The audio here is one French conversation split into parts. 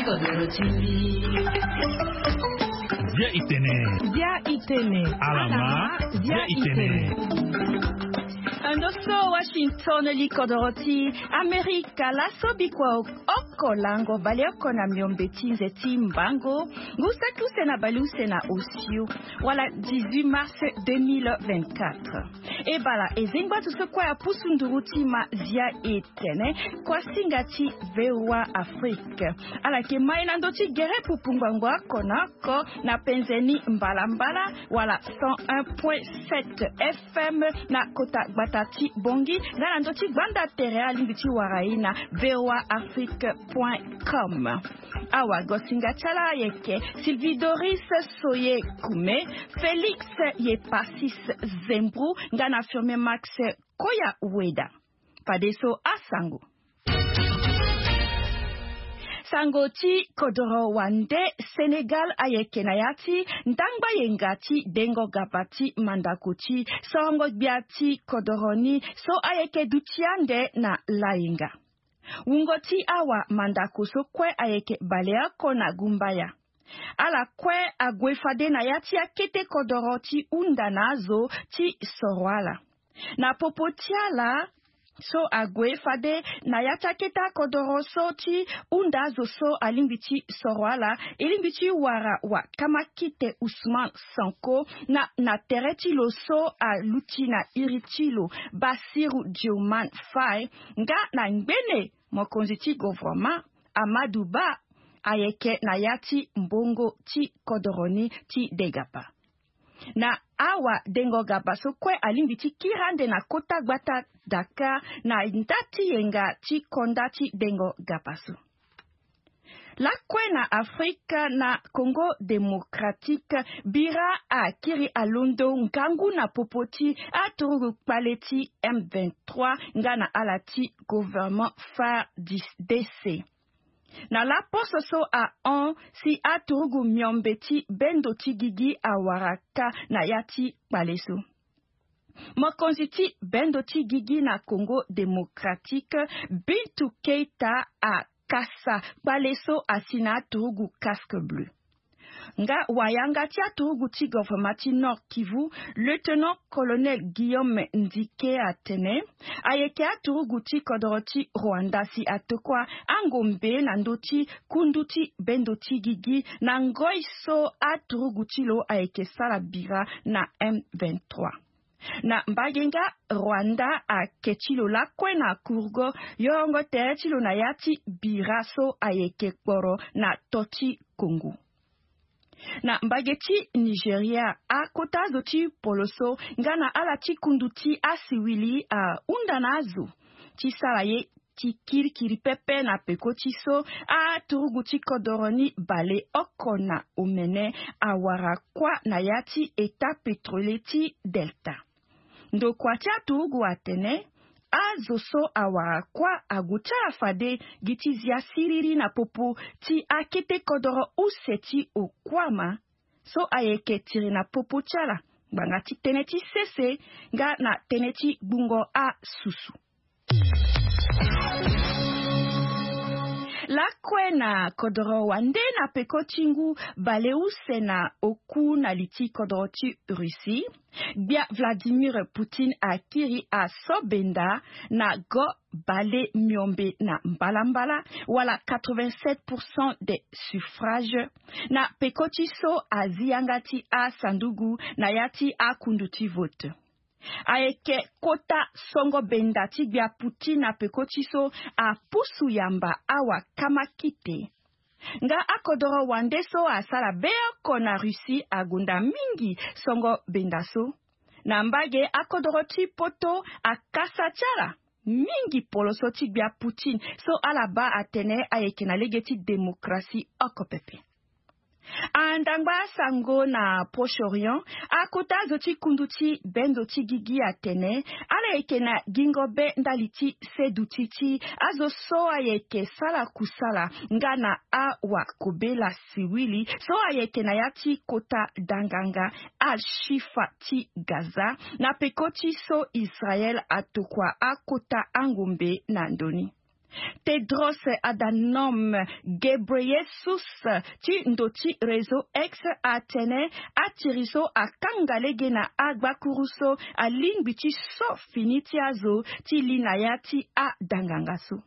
Dia itene. Alama. Dia itene. Andoso Washington likodoroti Amerika la sobikwa okolango balioko na miombeti nzeti mbango ngusaku sena baluse na osio wala 18 mars 2024 ebala ezingba tusekwa ya pusunduruti ma zia etene kwa singati vewa Afrika ala ke maina ndoti gere pupungwangwa konako na penzeni mbala wala 101.7 FM na kota tati bongi na ndoti banda tere lingiti waraina voaafrique.com awa gosinga chala yeke Sylvie Doris Soye Kume Félix Yepasis Zembru ngana firme Max Koya Weda padeso asango Sangoti Kodoro Wande Senegal ayeke nayati ndangba yengati dengo gapati mandakuchi songo biati kodoroni so ayeke dutiande na lainga. Wungoti awa mandakuso kwe ayeke balea kona gumbaya. Ala kwe agwefade nayati akete kodoroti undanazo ti sorwala. Na popotiala so agwe fade na yataketa kodoroso ti undazo so alimbiti sorwala elimbiti wara wa kamakite Usman Sanko na tereti lo so a lutina iritilo Basiru Dioman Faye nga na ngbene mokonziti government Amadou Ba ayeke na yati mbongo ti kodoroni ti degapa. Na awa dengo gabaso kwe alimbiti kirande na kota gbata Dakar na ndati yenga ti konda ti dengo gabaso. La kwe na Afrika na Congo Démocratique bira a kiri alondo ngangu na popoti a turugu paleti M23 nga na alati gouvernement FARDC. Na la poso so a on si aturugu miombeti bendo tigigi a waraka na yati paleso. Mokonziti bendo tigigi na Congo Démocratique Bintou Keita a kasa paleso asina aturugu casque bleu. Nga wayanga tia turugu ti governmenti Nord Kivu, lieutenant-colonel Guillaume Ndike Atene, ayeke aturugu ti kodoroti Rwanda si atokwa angombe na ndoti kunduti bendoti gigi na ngoi so aturugu ti lo ayeke sala bira na M23. Na mbagenga Rwanda a kechilo la kwe na kurgo yongo tere chilo na yati bira so ayeke kporo na toti Kongo. Na mbageti Nigeria a kota zoti poloso ngana alati kunduti asiwili a undanazo ti salaye ti kirikiri pepe na pekoti so a turuguti kodoroni bale okona omene a warakwa na yati eta petroleti delta. Ndo kwa tia turugu atene azoso awarakwa agucha afade gitizia siriri na popo ti akete kodoro useti okwama so ayeke tiri na popo chala banga ti teneti sese nga na teneti bungo a susu. La kwe na kodoro wande na peko chingu baleuse na oku na liti kodoro ti Russie bia Vladimir Poutine akiri a sobenda na go bale miombe na mbala wala 87% des suffrages na peko ti so aziangati a sandugu na yati a kunduti vote. Aeke kota songo benda tibia Putin na pekochiso a pusu yamba awa kamakite. Nga akodoro wande so asala bea kona Russie agunda mingi songo benda so. Na mbage akodoro ti poto akasa chala mingi poloso tibia Putin so alaba atene aeke na legeti demokrasi okopepe. Andangba sango na Proche-Orient, akota zoti kunduti bendoti gigi atene, ale eke na gingobe ndaliti sedutiti, azo so ayeke sala kusala, ngana awa kobela siwili, so ayeke na yati kota danganga, al shifa ti Gaza, na pekoti so Israel atokwa akota angombe na ndoni. Tedros Adhanom Ghebreyesus ti ndoti réseau ex Atene atiriso akangalege na agbakuruso alingbiti so finitiazo ti linayati a dangangaso.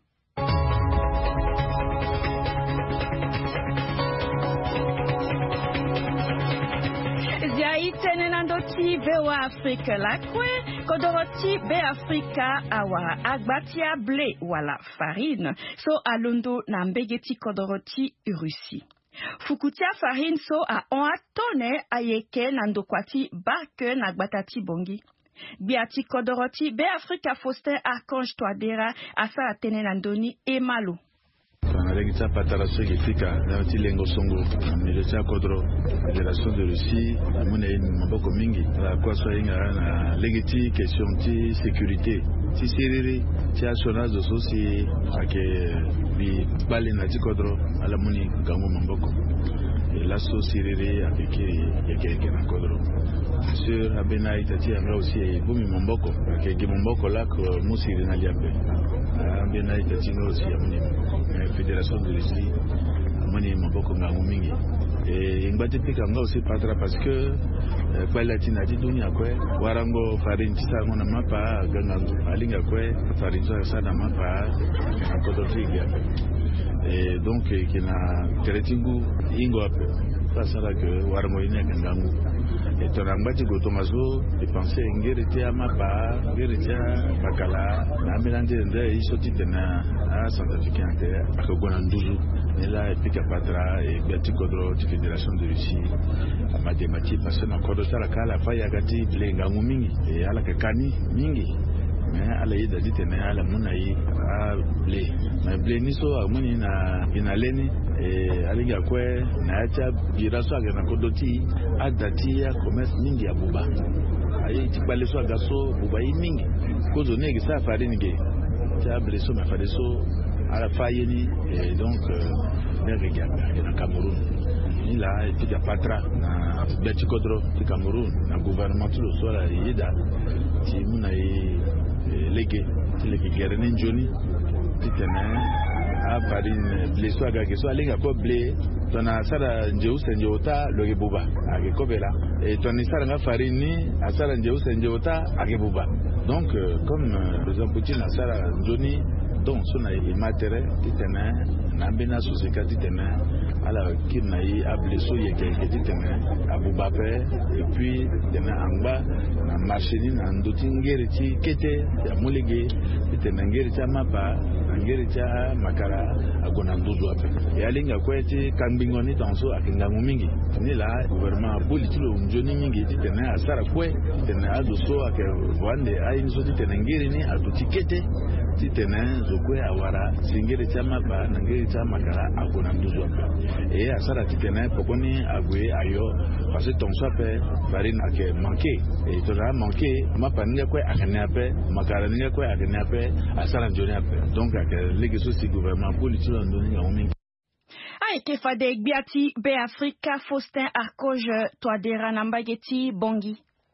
Itene nandoti vewa Afrika lakwe kodoroti be Afrika awa agbatia ble wala farine so alundo na mbegeti kodoroti Russie. Fukutia farine so a onatone ayeke nandokwati barke na gbatati bongi. Biati kodoroti be Afrika Faustin Archange Touadéra asa atene nandoni emalo. Regita pataraso ifika na tilengo songo militia kodro Fédération de Russie mune maboko mingi la kwaso inga na legiti question ti sécurité ti serere ti assurance de soci ake bi bali na ti kodro ala muni gango maboko et la serere avec yake na kodro sur abena itati anga aussi bumi maboko ake gi maboko la ko musiri na liabe abena itati no aussi amuni Fédération de Russie moni maboko ngangu mingi et ngati pika nga aussi patra parce que kwa latina di dunia kwe warango farin tisa ngona mapa gangangu alinga kwe farin tisa sana mapa na kodofiga et donc kina kretingu ingo ape pasara que warango ina gangangu et torangati gotomazo de penser ngiriti amapa ngiriti bakala na milande nde isoti tena a Centrafricain akogona nduzu nela epika patra et biati kodro de Fédération de Russie mathématique parce que na kodo sala kala fa yagati blenga ngumingi et ala kani mingi mais ala yida ditene ala munai a ble mais ble ni so amuni na inaleni et alinga kwe na acha biraso aga na kodoti adati ya commerce mingi ya buba ayi tikbale so aga so buba yi mingi kozo negi sa farini ge ta ble so ma fade so ala fayeni et donc negi na Cameroun ni la etika patra na beti kodro ti Cameroun na gouvernement lo so la yida ti munai lege gerene njoni titene a farine ble so aga ke so alinga ko ble tona sara njeusa njota loge buba age kobela et toni sara nga farine asara njeusa njota age buba donc comme les Poutine asara njoni donc sona e matere titene na bena société titene ala kinai ableso yeke titene abubape et puis tena angba na machine na ndoti ngeriti kete ya mulege titene ngeriti mapa ngeriti makara agona nduzu ape yalinga kweti kambingoni tanso akingangu mingi ni la gouvernement politilo njoni mingi titene asara kwe titene adoso ake wande ayinzo titene ngerini aduti kete titene zokwe awara singere chama ba nangere chama makara agona nduzu ape et asara titene pokoni agwe ayo parce que ton sope farine ake manqué et toza manqué mapa ninga kwe akane ape makara ninga kwe akane ape asara njoni ape donc ake legiso si gouvernement politilo ndoni nga omingi Aike fade gbiati be Afrika Faustin Archange Touadéra na mbageti bongi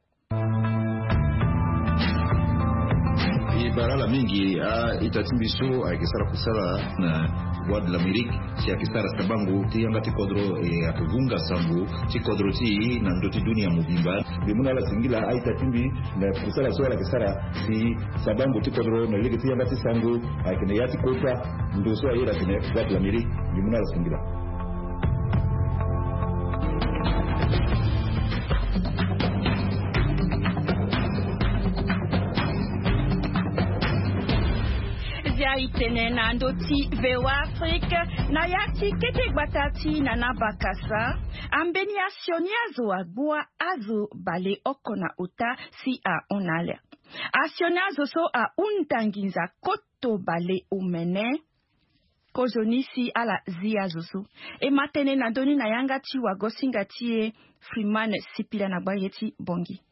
barala mingi itatimbiso akisara kusala na Voix de l'Amérique si akisara sabangu ti yanga ti kodro akuvunga sambu ti kodro ti na ndoti dunia mubimba bimuna la singila aitatimbi na kusala swala kisara si sabangu ti kodro na ligi ti yanga ti sangu akine yati kota ndoso ayira kine Voix de l'Amérique bimuna la singila itene na ndoti vewa Afrika na yati kete gbatati na nabakasa ambeni asionyazo agua azo bale okona uta si a onale asionyazo so a untanginza koto bale umene kozoni si ala ziazo so e matene na doni na yanga ti wagosinga tie Freeman sipila na bayeti bongi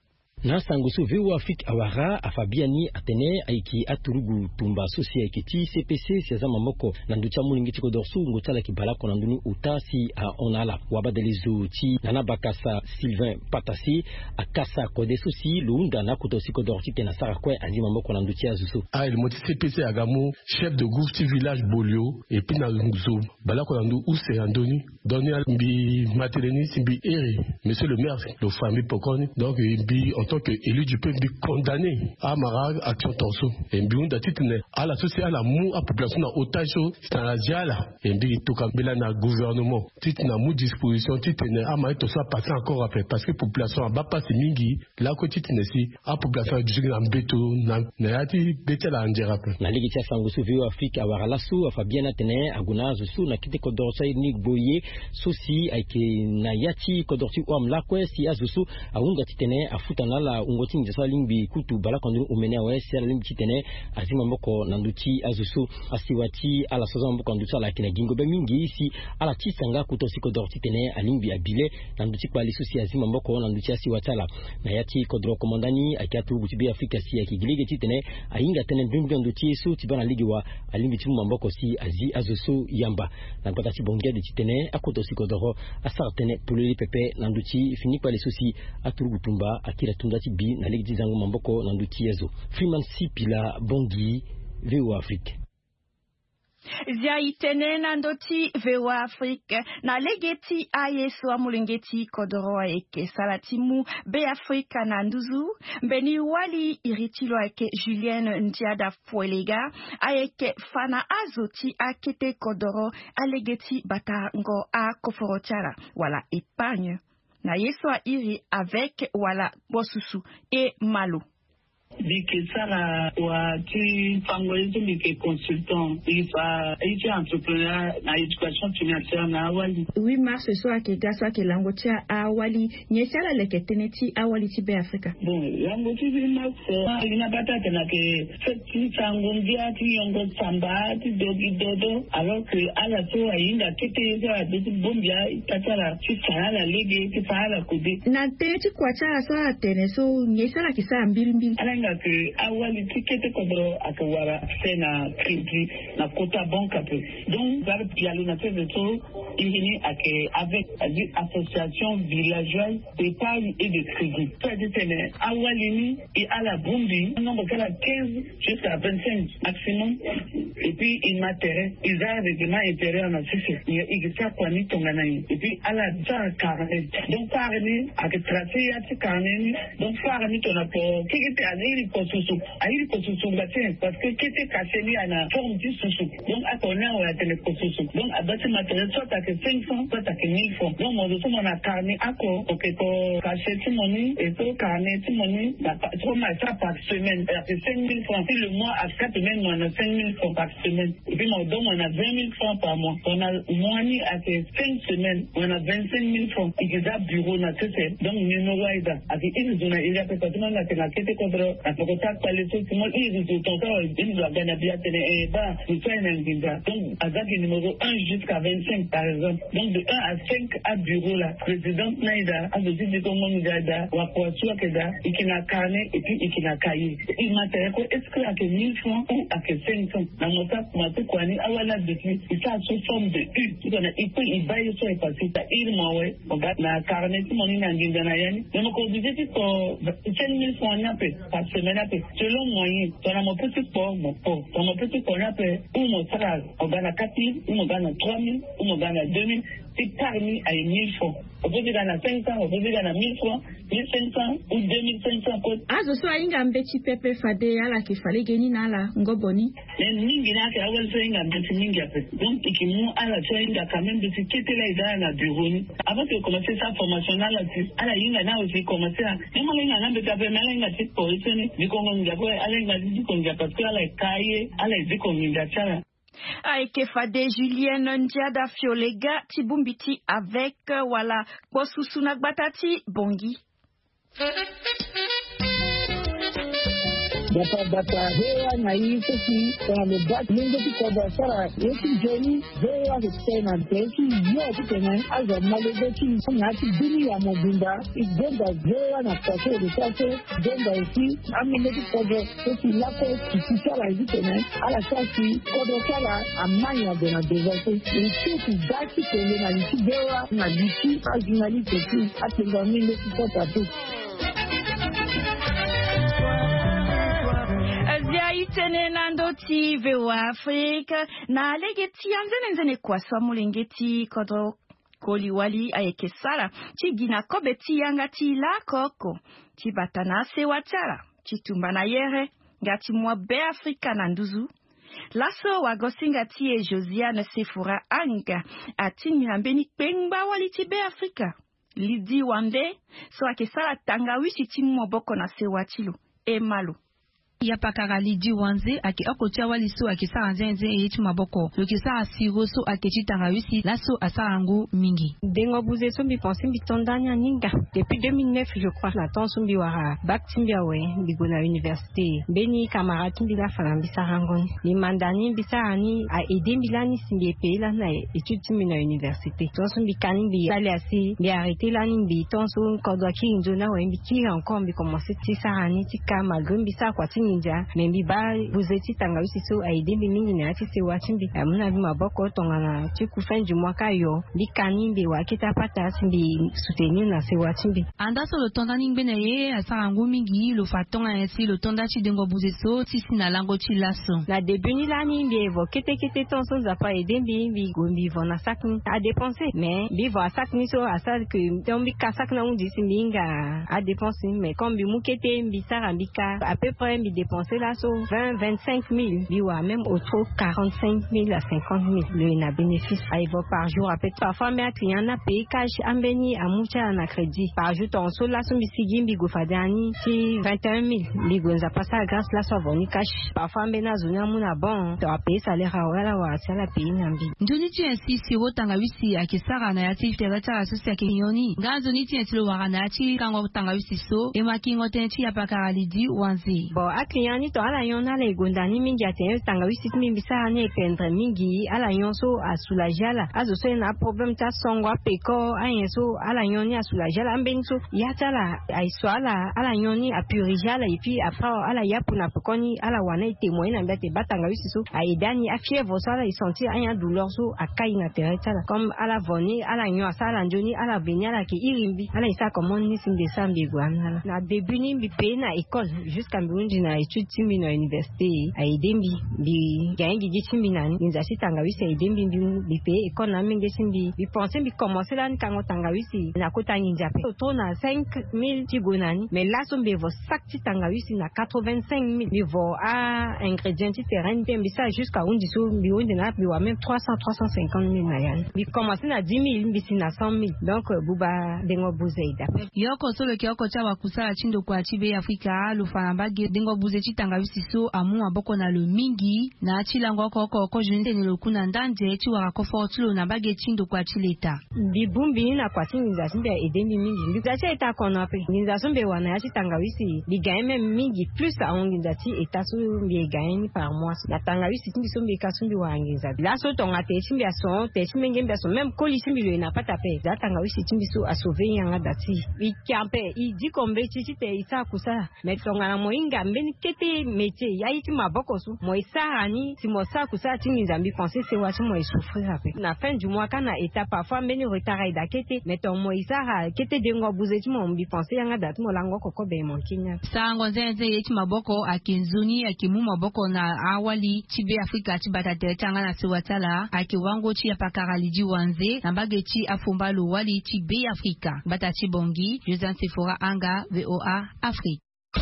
na sangusu vewa Afrique awara afabiani atene aiki aturugu tumba sosi aikiti CPC siazama moko na nducha mulingi tiko dorsu ngotala kibalako na nduni utasi onala wabadelizo ti nana bakasa Sylvain Patasi akasa kode sosi lunda na kutosi kodorti tena sara kwe azima moko na nducha azusu le moti CPC agamu chef de groupe du village Bolio et puis na nzo balako na ndu use andoni doni mbi maternité mbi ere monsieur le maire le famille Pokoni donc mbi en tant que élu du peuple condamné à Mara action torso et mbi unda titne à la société à la mou à population na otage c'est la diala et mbi tokambela na gouvernement titna mou disposition titne à ma to soit passé encore après parce que population ba passe mingi la ko titne si à population du na mbeto na yati betela andira na ligi cha sangusu vio Afrique awara lasu afabiana tene aguna zusu na kite kodorsa ni boye sosi aike na yati kodorti omla kwe si azusu aunga titene afutana la ungoti njasa limbi kutu bala kondu umene wa esi ala limbi titene azima moko nanduti azusu asiwati ala soza moko nanduti ala kina gingo be mingi isi ala tisanga kutosi kodorti tene alimbi abile nanduti kwa lisusi azima moko nanduti asiwatala na yati kodro komandani akiatu gutibi Afrika si akigilige titene ainga tene ndumbi nanduti su tibana ligi wa alimbi timu mamboko si azi azusu yamba na patati bongia de titene akotosi kodoro asartene puleli pepe nanduti fini kwa lisusi aturugutumba akira tundati bi na ligi zangu mamboko nanduti yezo Freeman Sipila Bongi VO Afrique Zia itene nandoti vewa Afrique na legeti ayesu amulengeti kodoro eke salatimu be Afrika nanduzu beni wali iritilo eke Julienne Ndiada Fuelega ayeke fana azoti akete kodoro alegeti batango a koforotiara wala épargne na yesu a iri avec wala bosusu et malo Bikisara wa ti fangolizo bike consultant ifa iti entrepreneur na education financière na awali 8 mars so ake gaso ake langotia awali nyesala leketeneti awali ti be Afrika bon langoti bi mars ina batata na ke feti sangondia ti yongo samba ti dogi dodo alors que ala so ainda tete za de bombia tatara ti sala lege ti sala kudi na tete kwacha so atene so nyesala kisa mbili que awali tikete kodro akawara sena crédit na kota banque donc par pialo na tete to ini ake avec association villageoise d'épargne et de crédit c'est-à-dire awali ni et à la bombi nombre de 15 jusqu'à 25 maximum et puis il m'intéresse ils ont règlement intérieur na sisi il ça quoi ni tongana et puis à la carnet donc carnet ake tracé ya ti carnet donc carnet on a pour qui était allé airi kosusu ngate parce que kete kaseni ana forme du susu donc akona wa tele kosusu donc abati matériel soit à 500 soit à 1000 francs donc mon dossier mon a carnet ako ko kacheti money et to carnet money la trop mal ça par semaine c'est 5000 francs si le mois à 4 semaines on a 5000 francs par semaine et puis mon don on a 20 000 francs par mois on a mois à 5 semaines on a 25 000 francs et déjà bureau na tete donc numéro ida avec une zone il y a peut-être non la kete contre ça les choses qui m'ont dit que ton temps ils doivent gagner bien télé bas nous sommes un ginza donc avec le numéro 1 jusqu'à 25 par exemple donc de 1 à 5 à bureau là président Naïda a dit que comment nous ada wa kwa soit que da ikina carnet et puis ikina cahier il m'intéresse est-ce que à 1000 francs ou à 500 dans mon tas ma tout quoi ni awala depuis ça sous forme de U tu connais il peut il baille sur les papiers ça il m'a ouais on va na carnet tout mon ina ginza na yani donc on disait que 5000 francs na par semaine selon moyen dans mon petit sport mon sport dans mon petit sport après ou mon salaire on gagne 4000 ou on gagne 3000 ou on gagne 2000 c'est parmi à 1000 francs on peut gagner 500 on peut gagner 1000 francs 1500 ou 2500 quoi azo so inga mbeti pepe fade ala kifale geni nala ngoboni mingi na ka awal so inga mbeti mingi après donc ikimu ala so inga quand même de ce qui était là dans la bureau avant de commencer sa formation là ala inga na aussi commencer à même inga na mbeti après mais inga c'est pour essayer ni kongo ngabo ala inga dit qu'on ngapa parce que ala kaye ala dit qu'on ngapa Aike fade Julienne Ndiada Fuelega Tibumbiti avec wala Bosusunak Batati Bongi. data hewa na hii sisi na mbaki mingi kwa biashara yetu jeni hewa tena teki yote tena aza malezi na dunia mobimba igenda hewa na kwa sasa igenda isi amene kodo sisi lako kisara hizi tena ala sasa kodo kala amanya de na dezato isi dati kwenye na lisi hewa na lisi ajinali teki atenda mingi kwa tatu. Itene nandoti VOA Afrika na legeti anzene kwa swamu lengeti kodro koliwali ayekesala chigina kobeti yangati la koko chibatana se wachara chitumbana yere ngati mwa be Afrika na nduzu laso wagosingati e Josiane Sefura anga atini nambeni pengba wali be Afrika lidi wande so akesala tangawishi timu boko na se wachilo e malo Yapakara Lidi Wanze ake okotia waliso ake sa nzenze echi maboko loki sa asiroso ake chitangawisi laso asarango mingi dengo buze sombi pensi bitondanya ninga depuis 2009 je crois na temps sombi wara bac timbiawe bigona université beni camarade timbila falambi sarangon ni mandani bisani a aider milani simbi pela na étude timbi na université temps sombi kanimbi aller asi bi arrêter la nimbi temps so kodwaki nzona we mbiki encore mbi commencer tisarani tika malgré bisa kwa ninja membi ba buzeti tangawisi so aide bi mingi na ati se wachimbi amuna bi maboko tongana chiku fenju mwaka yo bikani mbi wakita pata simbi soutenir na se wachimbi anda so le tonda ningbe na ye asarango mingi lo fatonga ainsi le tonda chi dengo buzeso tisi na lango chi laso na début ni la ni bi evo kete tonso za pa aide bi gombi vona sakni a dépenser mais bi vo sakni so asal que tombi kasakna undi simbinga a dépenser mais comme bi mukete bi sarambika à peu près dépenser là sur 20-25 000, biwa même autour 45 000 à 50 000 le bénéfice à par jour. Après parfois mes clients na payé cash ambeni à mucha na crédit par jour ton sol là son bisigi bigo fadani si 21 000 bigo za passa grâce là sur voni cash parfois mbena zona muna bon tu as payé salaire wala wa sala payé nambi ndoni tu ainsi si rotanga wisi akisara na yati terata asosi akinyoni ngazo ni ti entilo warana ati kango tanga wisi so e makingo tenti ya pakara Lidi Wanze bon akliani to ala yona le gondani mingi atene tanga wisi mimbi sa ne pendre mingi ala yonso a soulagala azo so na problème ta songwa peko ayenso ala yoni a soulagala ambenso yatala aiswala ala yoni a purijala et puis après ala yapuna pekoni ala wana témoin na mbate batanga wisi so a edani a fièvre so ala sentir anya douleur so akai na teretala comme ala voni ala nyo sala njoni ala benyala ki irimbi ala isa comment ni simbe sambi gwana na début ni mbi pe na école jusqu'à mbi na étude timbi na université a idembi bi gangi gi timbi na ni nzasi tangawisi a idembi bi pe école na mingi simbi bi penser bi commencer là kango tangawisi na kota ninjape to na 5000 tigonani mais là sombe vo sakti tangawisi na 85000 bi vo a ingrédients terrain bi ça jusqu'à undi so bi undi na bi wa même 300-350 000 na yan bi commencer na 10 000 bi si na 100 000 donc buba dengo buzeida yoko so le kyoko cha wakusala chindo kwa chibe Afrika lufamba dengo buzechi tangawisi so amu aboko na lo mingi na achilango koko jende ne lokuna ndanje chi wakofo tulo na bage chindo kwa chileta bibumbi na kwa tinza simbe edembi mingi ndizachi eta kono pe ndizachi mbe wana ya tangawisi bigaime mingi plus a onginzati etasu mbe gaime par mois na tangawisi timbi sombe kasumbi wangiza la so tonga te simbe aso te simbe ngembe so même koli simbi le na pata pe za tangawisi timbi so asove yanga dati ikampe idi kombe chichi te isa kusa metonga na moinga mbeni kete métier ya iti maboko so mo isarani si mo sa kusa tingi zambi penser c'est wachi mo souffrir après na fin du mois kana étape parfois mbeni retard ida kete meton mo isara kete dengo buzeti mo mbi penser yanga dati mo lango koko be mon kinya sango zenze yeti maboko akinzuni akimu maboko na awali chibe Afrika chibata tetanga na siwatala akiwango chi ya pakara Lidi Wanze na bageti afumba lo wali chibe Afrika bata chibongi Josiane Sefura anga VOA Afrique.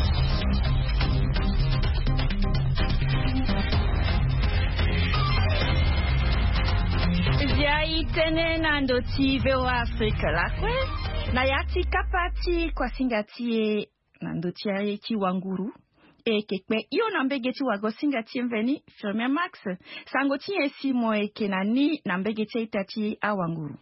Itene na ndoti VOA Afrika lakwe na yati kapati kwa singati na ndoti ya chi wanguru kekpe iyo na mbegeti wago singati mveni Firmia Max sangoti esi mo kenani na mbegeti itati awanguru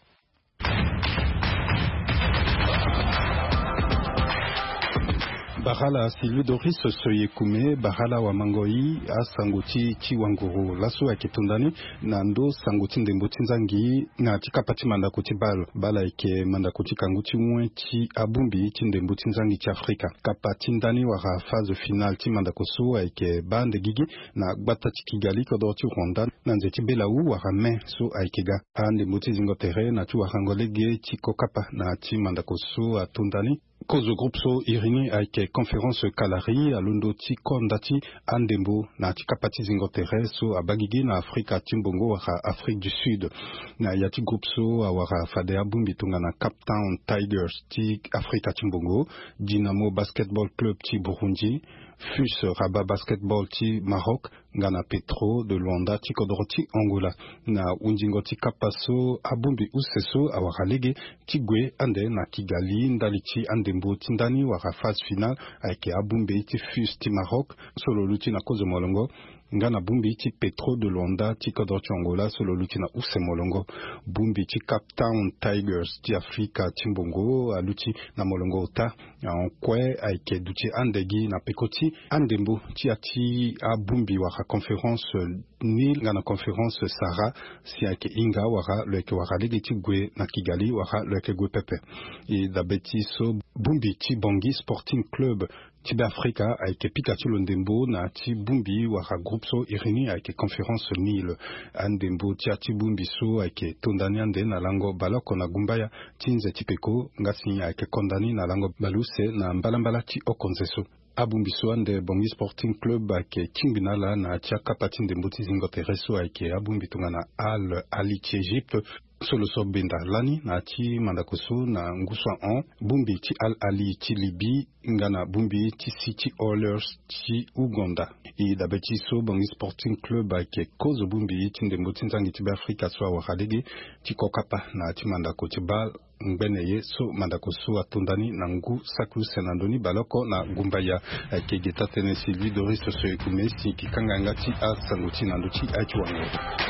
Bahala Sylvie Doris Soyekume Bahala wa Mangoi Asangoti Chiwanguru Lasso Akitundani Nando Sangoti Ndemboti Nzangi na Chikapati Mandakuti Bala Ike Mandakuti Kanguti Mwechi Abumbi Chindemboti Nzangi Afrika Kapati Ndani wara phase finale Ti Mandakoso Ike Bande Gigi na Batati Kigali Kodorti Rwanda Nanzeti Belau wara men so Aikega Ndemboti Zingotere na Tu Warangolege Chikokapa na Ti Mandakoso Atundani Cause groupe so irini avec conférence Kalari alundo ti kondati andembo na tikapati zingotere so abagigi na Afrika timbongo wa Afrique du Sud na yati groupe so awara fade abumbi tunga na Cape Town Tigers ti Afrika timbongo Dynamo Basketball Club ti Burundi FUS Rabat Basketball ti Maroc Ngana Petro de Luanda ti Kodoroti Angola na unjingo ti kapaso abumbi useso awara lege ti gwe ande na Kigali ndaliti andembo tindani wara phase finale avec abumbi ti FUS ti Maroc solo luti na kozo molongo Ngana bumbi ti Petro de Luanda ti Kodoroti Angola solo luti na use molongo bumbi ti Cape Town Tigers ti Afrika timbongo aluti na molongo ota en kwe avec duti andegi na pekoti andembo ti ati abumbi wara conférence ni ngana conférence Sara si avec inga wara leke wara lege ti gwe na Kigali wara leke gwe pepe et dabeti so bumbi ti Bangui Sporting Club Tibe Africa avec Pikachu Londembo na ti bumbi wara groupe so irini avec conférence Nil andembo ti ati bumbi so avec tondani ande na lango baloko na gumbaya tinze tipeko ngasi avec kondani na lango baluse na mbalambala ti okonzeso abumbi so ande Bangui Sporting Club avec Kingbinala na tia kapati ndembo ti zingotereso avec abumbi tunga na Al Ali ti Egypte solo so benda lani na ti mandakoso na nguswa on bumbi ti Al Ali ti Libi ngana bumbi ti City Oilers ti Uganda e dabeti so Bangui Sporting Club avec cause bumbi ti ndembo ti nzangi ti Afrika so awalege ti kokapa na ti mandako ti bal ngbeneye so mandakoso atundani na ngu saklu senandoni baloko na gumbaya avec geta tene Sylvie Doris Soyekume si kikanganga ti asanguti na nduti achiwango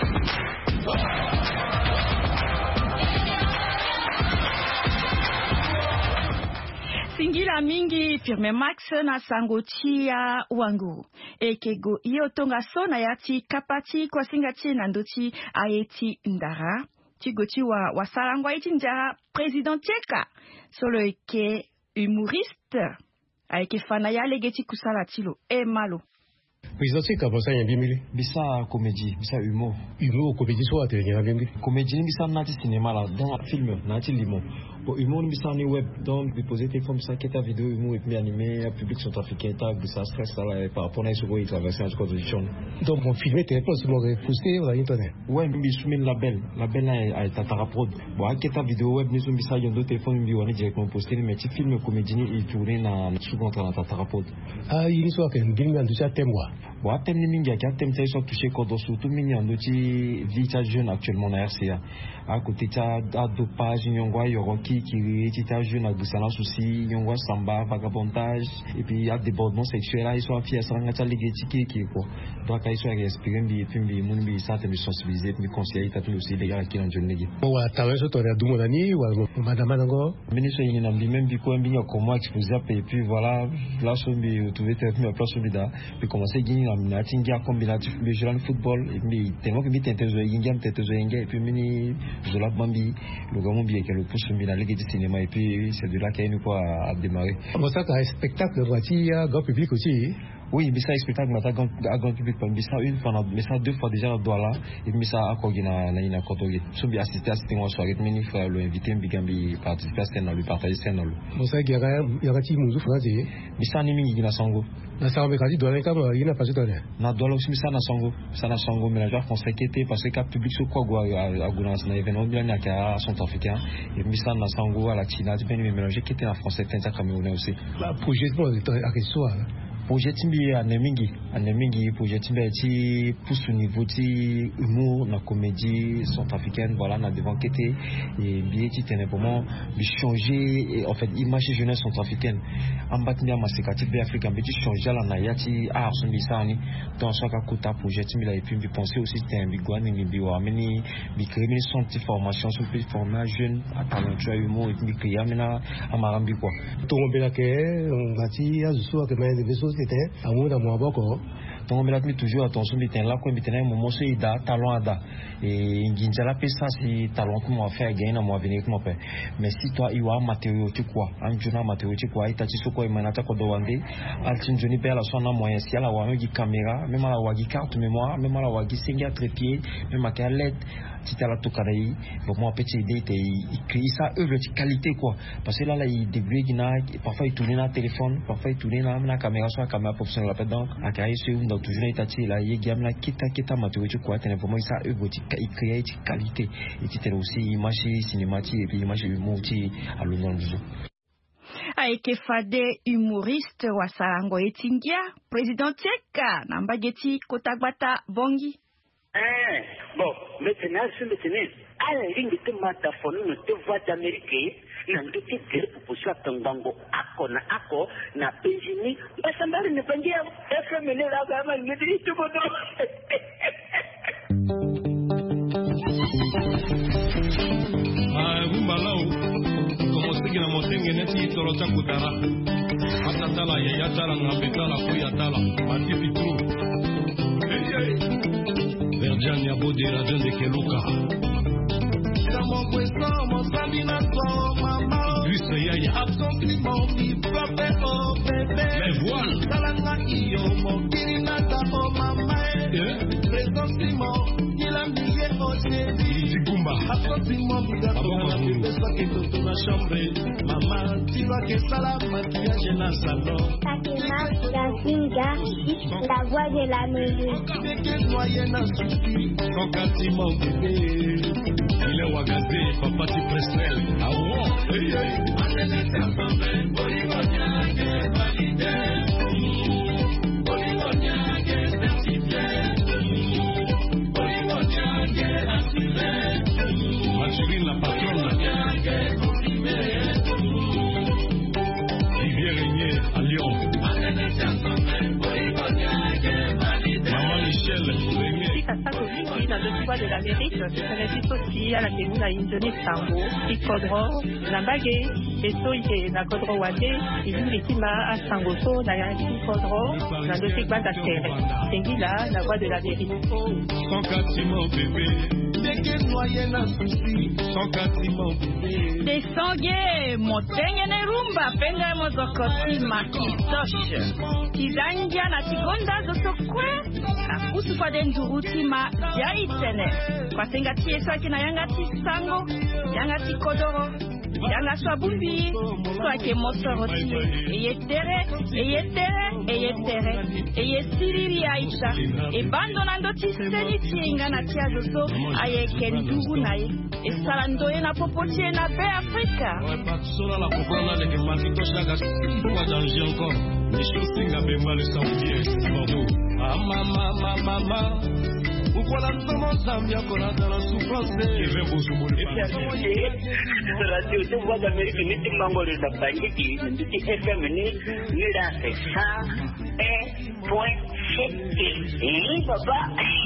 Singila mingi firme Max na sangoti ya wangu ekego iyo tonga so na yati kapati kwa singati na ndoti ayeti ndara tigoti wa wasalangwa iti ndara president Tcheka solo eke humoriste ayeke fana ya legeti kusala tilo malo Président Tcheka basa ya bimili bisa comédie bisa humour comédie so ate ya bimili comédie bisa nati cinéma là dans film nati limo bon humour bisa ni web donc déposer tes formes ça qui ta vidéo humour et puis animé public centrafricain ta bisa stress là par rapport à ce qu'on traverser en condition donc mon film était pas sur le poster sur internet ouais mbi soumis label là est tata prod bon qui ta vidéo web ni bisa yon d'autres téléphones mbi on directement poster mais ti film comédie il tourner na souvent dans tata prod il soit que film en déjà thème bon thème ni mingi qui thème ça sont touché code surtout mingi en petit vie jeune actuellement na RCA à côté ta dopage nyongwa yoroki qui était jeune à Boussana souci nyongwa samba vagabondage et puis il y a débordement sexuel là ils sont affiés ça ngata legeti qui quoi donc ils sont respirer bi puis bi mon bi ça te me sensibiliser me conseiller ta tout aussi les gars qui en jeune negi bon wa ta weso to du monani wa madame nango ministre yini na même bi ko mbi comment exposer et puis voilà là so bi trouver te me place bi da puis commencer gagner na tingia combinatif bi jouer le football et puis tellement que bi t'intéresser yinga t'intéresser yinga et puis mini Zola Bambi le gamin bien que le pousse mbi la ligue du cinéma et puis c'est de là qu'il y a une quoi à démarrer bon ça c'est un spectacle voici grand public aussi oui mais ça spectacle mais ça grand public mais ça une fois mais ça deux fois déjà dans Douala et mais ça à Kogina na ina Kotoge so bi assister moi soirée mini frère le invité mbigambi participer scène dans le partager scène dans le bon ça il y a ti muzu français mais ça ni mingi na sango na sango kadi Douala kama ina pas tout na Douala aussi ça na sango mais la genre français qui était parce que cap public so quoi à gouvernance na événement bien na ka sont africains et mais ça na sango à la China tu peux mélanger qui était en français t'es camerounais aussi la projet pour à projet timbi anemingi projet timbi ti pousse au niveau ti humour na comédie centrafricaine voilà na devant kété et bien ti tenait vraiment de changer en fait image jeunesse centrafricaine ambatnia masekati be africain be ti changer la na yati art son bisani dans ça ka kuta projet timbi la et puis penser aussi c'était un bigouane ni biwa meni bi créer une sorte de formation sur plus former jeune à talentueux humour et puis créer amena amarambi quoi to mbela ke ngati azusu akema de choses qui étaient amour dans moi boko donc on met toujours attention bitin là quoi bitin mon mosso ida talent ada et nginjala pesa si talent comment faire gagner na moi venir comment faire mais si toi il wa matériaux tu quoi un journal matériaux tu quoi ita tisoko imanata ko dowande altin joni bela sona moyen si ala wa ngi caméra même ala wa gi carte mémoire même ala wa gi singa trépied même à LED si la tokarai donc moi petit idée il crée ça œuvre de qualité quoi parce que là il débrouille parfois il tourne na téléphone parfois il tourne na caméra sur la caméra professionnelle là dedans à créer sur une donc toujours itati là il gamme la kita matériau tu quoi t'es vraiment ça œuvre il crée de qualité et tu aussi image cinématique et puis image humoristique à l'honneur du jeu aike fade humoriste wa Sarango Etingia président Tcheka nambageti kotagbata bongi. Bon, maintenant, à la ligne de mataphone, nous te voix d'Amérique, nous te disons pour ça ton bango, ako, na Benjini, Bassambari ne pas dire, FM la gamme, ne dit tout bon. Vous malao, como se quiera montengue neti torocha kutara, atatala ya tala ngambetala kuyatala, mati pitru. Verdian ya bode la de Keluka. Les voiles. La voix de la musique. Il est Ouagazé, papa tu Presnel. Ah ouais. Mathurin la patronne. Vivier Régnier à Lyon. Maman Michel Régnier. Na dotua de l'Amérique, c'est aussi à la Kenya na Indonésie Sango, Ikodro, Nambage, et Soye na Kodro Wade, Ilimikima à Sangoso, na Yanki Kodro, na Dotekba Datere. Tengila, la voix de l'Amérique. Desonge motenge ne rumba penga mozokoti makisosh kizanja na tigonda zosokwe akusu kwa denduruti ma jaitene kwa tenga tiesa kina yanga tisango yanga tikodoro yanga swabumbi swake mosoroti eye siriri aisha ebando nando tiseni tienga na tiazoso aye kendugu naye esalandoye na popotie na be Afrika sola la popona de Marquito Chaga pour danger encore les choses singa bemba le saoudien Bordeaux ah mama pourquoi la maman Zambia qu'on dans la souffrance et veut vous soulever radio de voix d'Amérique ni mango de la bangi ni FM ni là c'est ça et papa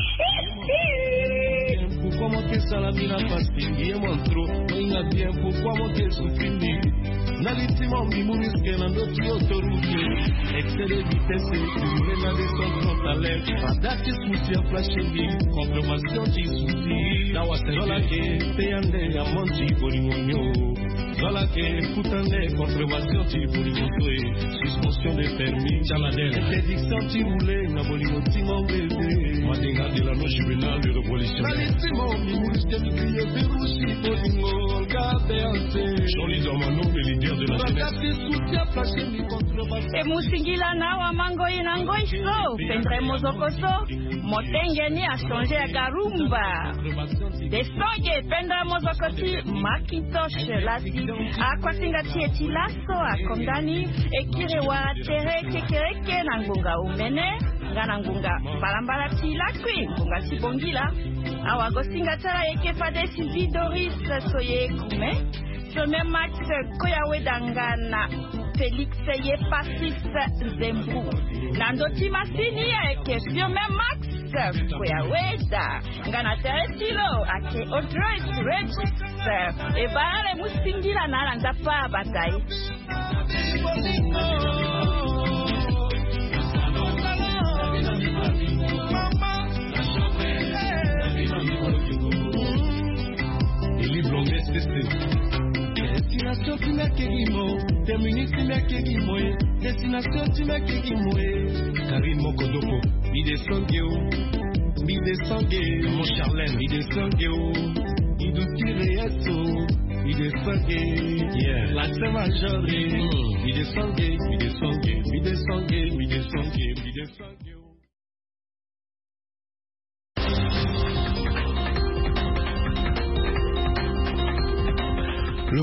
pourquoi monter salamina passer et mon trop il a bien pourquoi monter souffrir Nalissimo Mimounisque na notre autoroute excès de vitesse et la descente frontale Adaki smoothie flashing confirmation du souci Zola ke Teyande ya monti Bolingonyo Zola ke Koutande confirmation du Bolingonyo suspension de permis Chaladel interdiction du roulé na Bolingonti mon bébé Madinga de la noche juvénale de révolution Nalissimo Mimounisque mi crier Verrouchi Bolingo E musingila na wa mango ina ngoiso pendre mozokoso motengeni a changer a garumba desonge pendre mozokoti Macintosh lati a kwasingati etilaso a kondani ekire wa tere kekereke na ngunga umene ngana ngunga balambala tilakwi ngunga sibongila awa gosinga tala ekefa desi Doris soye kume Jome Max koyawe dangana Felix ye Pasif Zembu Nando Timasini eke Jome Max koyawe da ngana teretilo ake Odroid Register e baale musingila nalanza pa batai Destination Timekegimo, terminus Timekegimo, destination Timekegimo, Karine Mokodopo, mi descendé, mon Charlène, mi descendé, mi descendé, la Saint-Majoré, mi descendé.